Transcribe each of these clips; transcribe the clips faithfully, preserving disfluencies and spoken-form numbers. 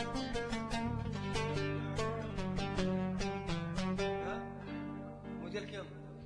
موديل كم؟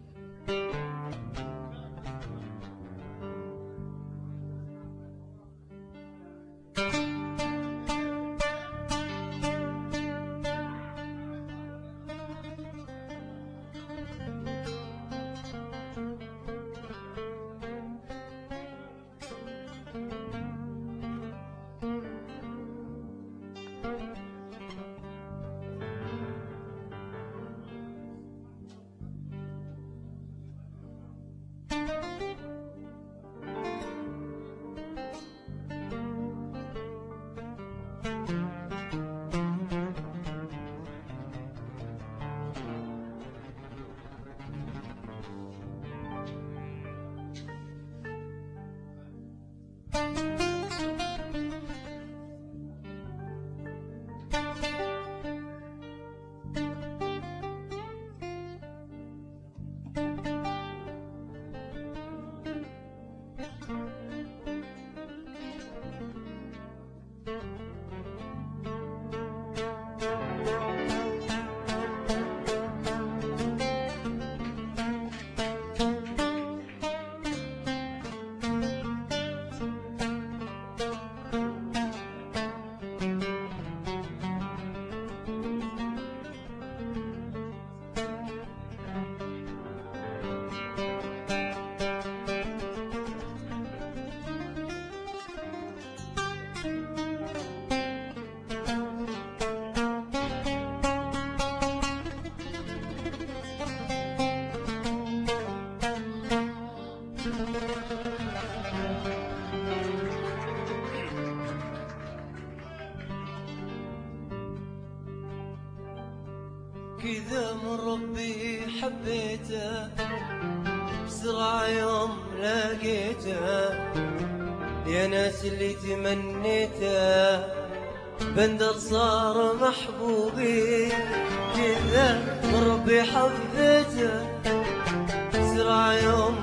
كذا من ربي حبيته بسرعة يوم لقيته يا ناس اللي تمنيته بندر صار محبوبي. كذا من ربي حبيته بسرعة يوم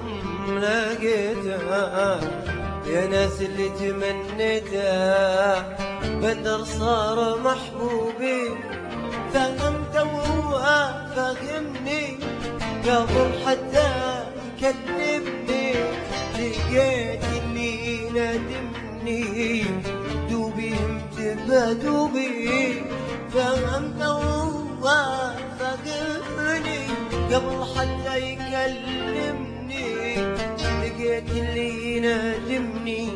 لقيته يا ناس اللي تمنيته بندر صار محبوبي. فهمت وهو فهمني قبل حتى يكلمني لقيت اللي ندمني دوبي امتبه دوبي. فهمت وهو فهمني قبل حتى يكلمني لقيت اللي ندمني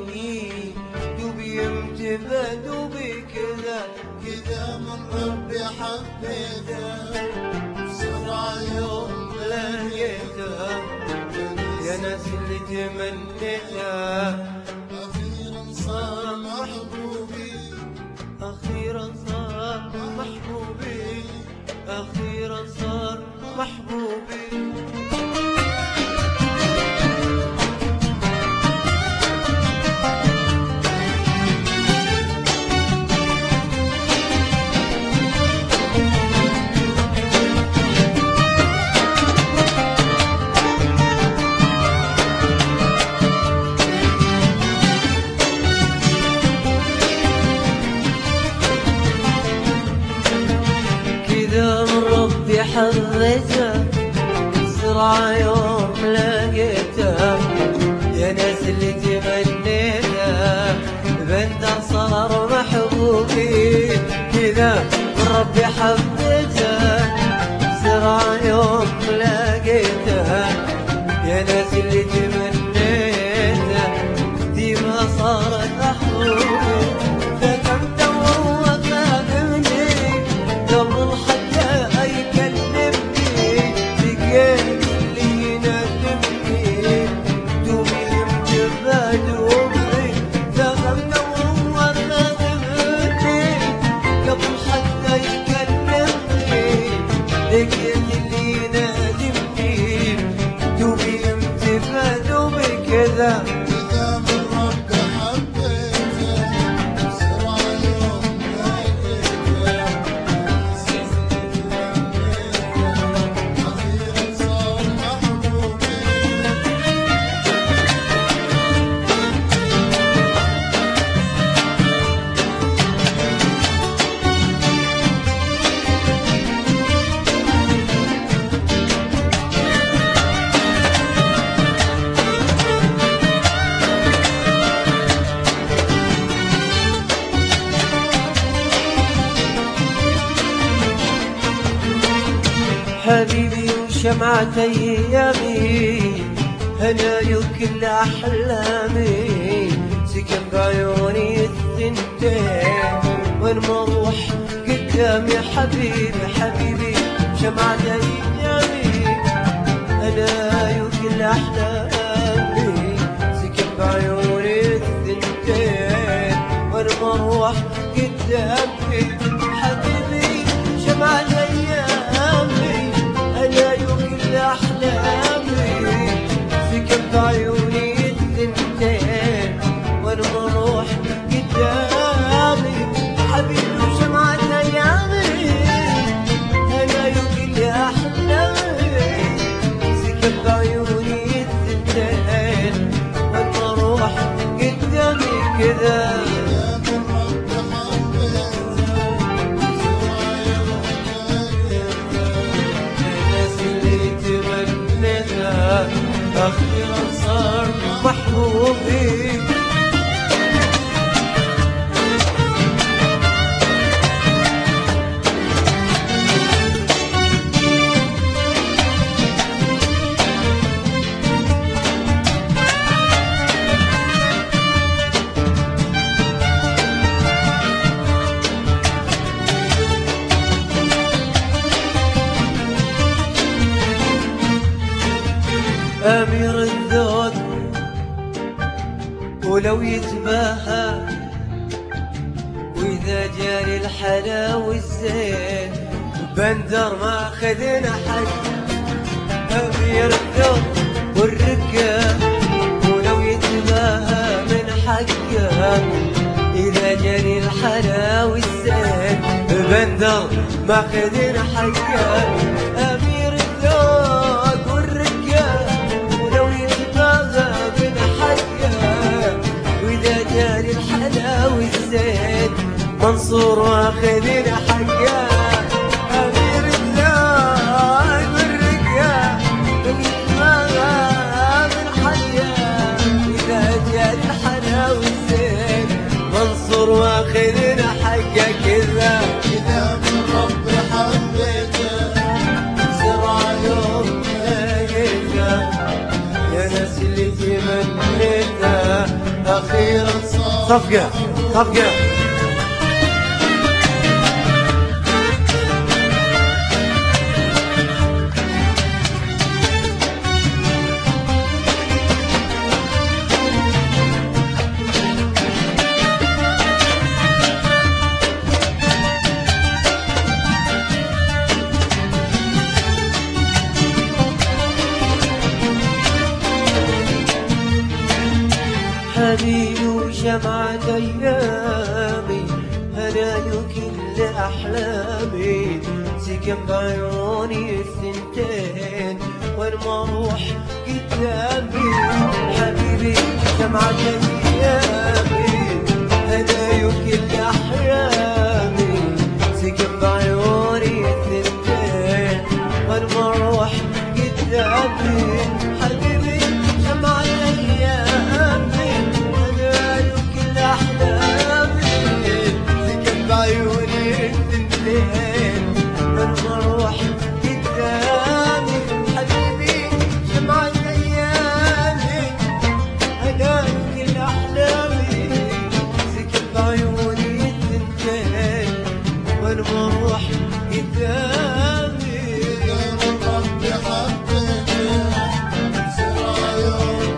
دوبي امتبه دوبي. كذا كذا من ربي حبيته بسرعة يوم لقيته يا ناس اللي تمنيته أخيرا صار محبوبي. أخيرا صار محبوبي أخيرا صار محبوبي. حبيته بسرعة يوم لقيته يا ناس اللي تمنيته بندر صار محبوبي. كذا من ربي حبيته بسرعة يوم لقيته يا ناس اللي تمنيته ديما صارت محبوبي. فكمت وهو فاهمني قبل حتى كذا كذا من ربي حبيته بسرعة يوم لقيته أخيرا صار محبوبي. شمعة أيامي هنايا وكل أحلامي سكن بعيوني الثنتين وين ما أروح قدامي حبيبي حبيبي شمعة أيامي هنايا وكل أحلامي سكن بعيوني الثنتين وين ما أروح قدامي حبيبي شمعة أيامي هنايا وكل أحلامي سكن بعيوني الثنتين وانا بروح قدامي حبيبي وشمعة ايامي انا يوكل احلامي سكن بعيوني الثنتين وانا بروح قدامي كذا أخيرا صار محبوبي أمير الذوق ولو يتباهى وإذا جاني الحلا والزين بندر ما خذنا حق أمير الذوق والرقة ولو يتباهى من حقه إذا جاني الحلا والزين بندر ما خذنا حقه أمير الذوق والرقة جاني الحلا والزين منصور واخذين حقه أمير الذوق والرقة بيتمغى من حقه إذا جاني الحلا والزين منصور واخذين حقه كذا كذا من ربي حبيته سرع يوم لقيته يا ناس اللي تمنيته أخيرا صفقة صفقة حبيبي وشمعة أيامي هنايا كل أحلامي سكن بعيوني الثنتين وين ما أروح قدامي حبيبي شمعة أيامي هنايا كل أحلامي سكن بعيوني الثنتين وين ما أروح قدامي حبيبي شمعة أيامي بعيوني الثنتين من مروح قدامي حبيبي شمعة أيامي أنا كل أحلامي سكن بعيوني الثنتين من مروح قدامي يا من ربي حبيته سرع يوم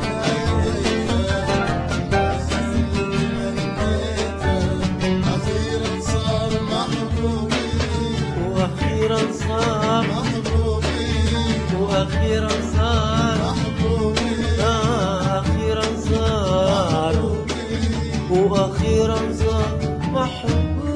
وأخيرا صار محبوبي وأخيرا صار محبوبي آه أخيرا صار وأخيرا صار محبوبي